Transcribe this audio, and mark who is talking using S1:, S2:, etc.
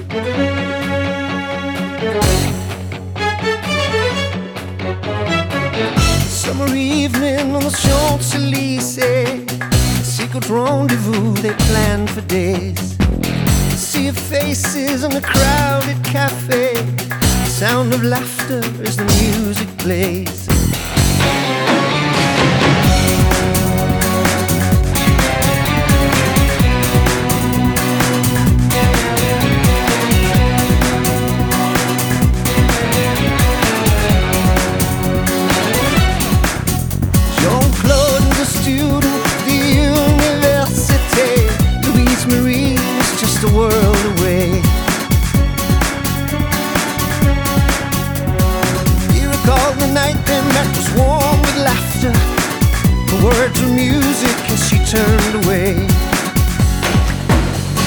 S1: Summer evening on the Champs-Élysées, secret rendezvous they planned for days. Sea of faces in a crowded cafe, sound of laughter as the music plays.